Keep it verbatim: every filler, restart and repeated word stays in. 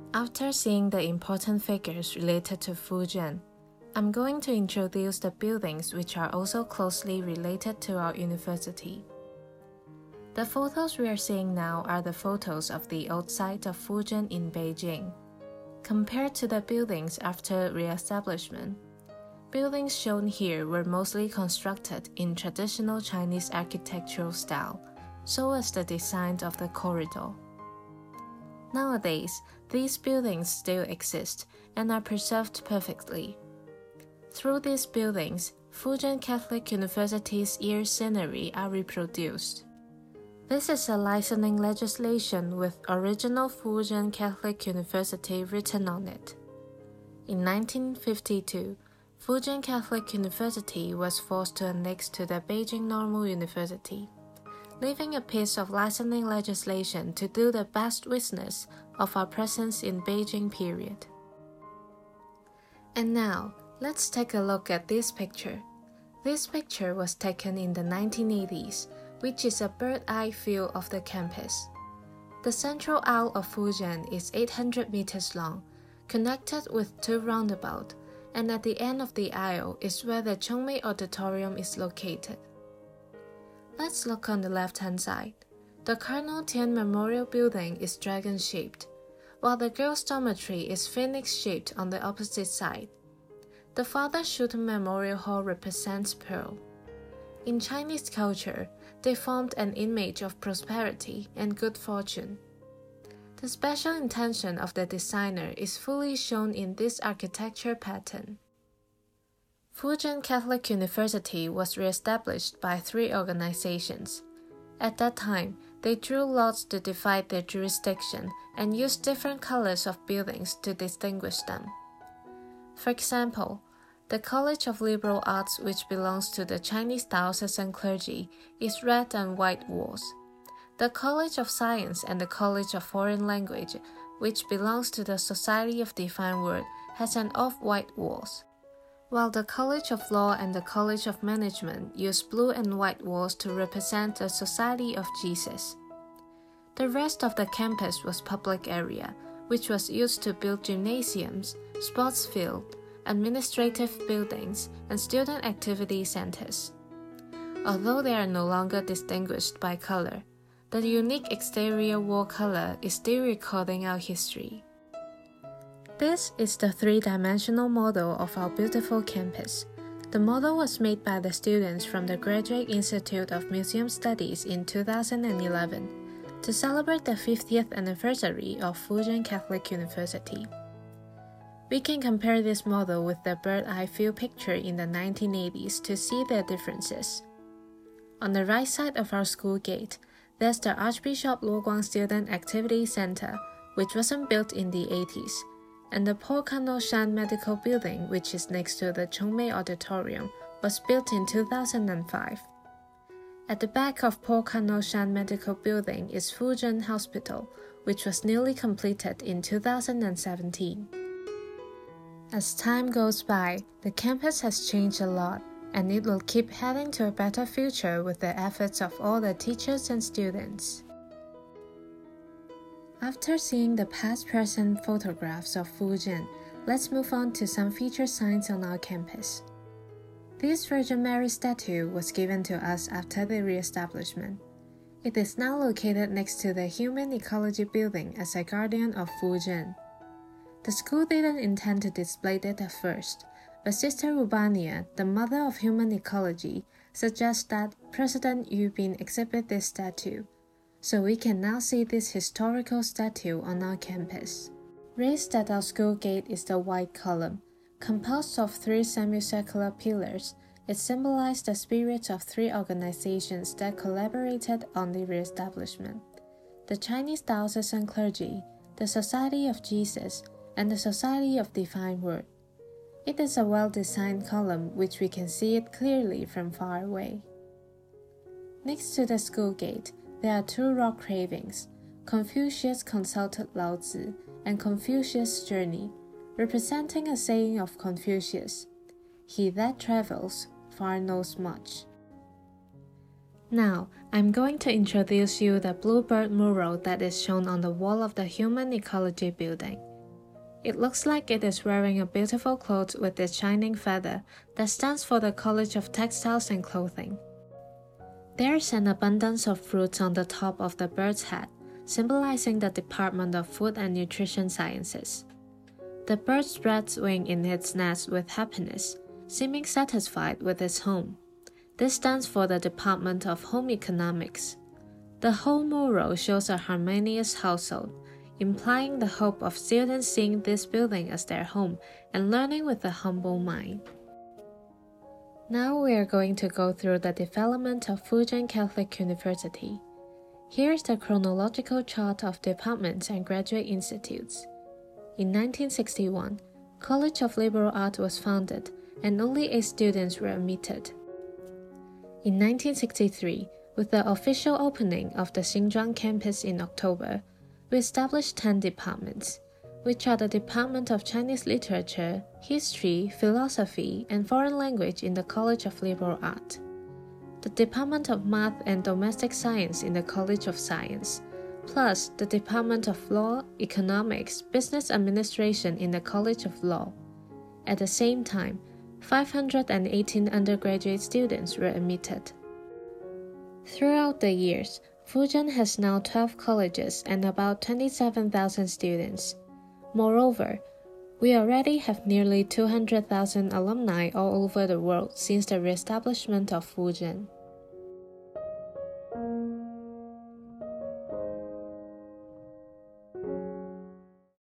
After seeing the important figures related to Fujian, I'm going to introduce the buildings which are also closely related to our university. The photos we are seeing now are the photos of the old site of Fujian in Beijing. Compared to the buildings after re-establishment, buildings shown here were mostly constructed in traditional Chinese architectural style, so as the design of the corridor. Nowadays, these buildings still exist and are preserved perfectly. Through these buildings, Fujian Catholic University's year scenery are reproduced. This is a licensing legislation with original Fujian Catholic University written on it. In nineteen fifty-two, Fujian Catholic University was forced to annex to the Beijing Normal University, leaving a piece of licensing legislation to do the best witness of our presence in Beijing period. And now, let's take a look at this picture. This picture was taken in the nineteen eighties, which is a bird's-eye view of the campus. The central aisle of Fujian is eight hundred meters long, connected with two roundabouts, and at the end of the aisle is where the Chongmei Auditorium is located. Let's look on the left-hand side. The Cardinal Tian Memorial Building is dragon-shaped, while the girls' dormitory is phoenix-shaped on the opposite side. The Father Schutten Memorial Hall represents pearl. In Chinese culture, they formed an image of prosperity and good fortune. The special intention of the designer is fully shown in this architecture pattern. Fujian Catholic University was re-established by three organizations. At that time, they drew lots to divide their jurisdiction and used different colors of buildings to distinguish them. For example, the College of Liberal Arts, which belongs to the Chinese diocesan clergy, is red and white walls. The College of Science and the College of Foreign Language, which belongs to the Society of Divine Word, has an off-white walls, while the College of Law and the College of Management use blue and white walls to represent the Society of Jesus. The rest of the campus was public area, which was used to build gymnasiums, sports field, administrative buildings, and student activity centers. Although they are no longer distinguished by color, the unique exterior wall color is still recording our history. This is the three-dimensional model of our beautiful campus. The model was made by the students from the Graduate Institute of Museum Studies in two thousand eleven to celebrate the fiftieth anniversary of Fujian Catholic University. We can compare this model with the bird-eye view picture in the nineteen eighties to see their differences. On the right side of our school gate, there's the Archbishop Luoguang Student Activity Center, which wasn't built in the eighties, and the Paul Cano-Shan Medical Building, which is next to the Chongmei Auditorium, was built in two thousand five. At the back of Paul Cano-Shan Medical Building is Fujian Hospital, which was newly completed in two thousand seventeen. As time goes by, the campus has changed a lot, and it will keep heading to a better future with the efforts of all the teachers and students. After seeing the past-present photographs of Fujian, let's move on to some feature signs on our campus. This Virgin Mary statue was given to us after the re-establishment. It is now located next to the Human Ecology Building as a guardian of Fujian. The school didn't intend to display it at first, but Sister Rubania, the mother of human ecology, suggests that President Yu Bin exhibit this statue, so we can now see this historical statue on our campus. Raised at our school gate is the white column. Composed of three semicircular pillars, it symbolized the spirits of three organizations that collaborated on the re-establishment: the Chinese Diocesan Clergy, the Society of Jesus, and the Society of Divine Word. It is a well-designed column which we can see it clearly from far away. Next to the school gate, there are two rock carvings: Confucius Consulted Lao Tzu and Confucius' Journey, representing a saying of Confucius: "He that travels far knows much." Now, I'm going to introduce you the bluebird mural that is shown on the wall of the Human Ecology Building. It looks like it is wearing a beautiful cloth with its shining feather that stands for the College of Textiles and Clothing. There is an abundance of fruits on the top of the bird's head, symbolizing the Department of Food and Nutrition Sciences. The bird spreads wing in its nest with happiness, seeming satisfied with its home. This stands for the Department of Home Economics. The whole mural shows a harmonious household, implying the hope of students seeing this building as their home and learning with a humble mind. Now we are going to go through the development of Fujian Catholic University. Here is the chronological chart of departments and graduate institutes. In nineteen sixty-one, College of Liberal Arts was founded and only eight students were admitted. In nineteen sixty-three, with the official opening of the Xinzhuang campus in October, we established ten departments, which are the Department of Chinese Literature, History, Philosophy, and Foreign Language in the College of Liberal Arts, the Department of Math and Domestic Science in the College of Science, plus the Department of Law, Economics, Business Administration in the College of Law. At the same time, five hundred eighteen undergraduate students were admitted. Throughout the years, Fujian has now twelve colleges and about twenty-seven thousand students. Moreover, we already have nearly two hundred thousand alumni all over the world since the re-establishment of Fujian.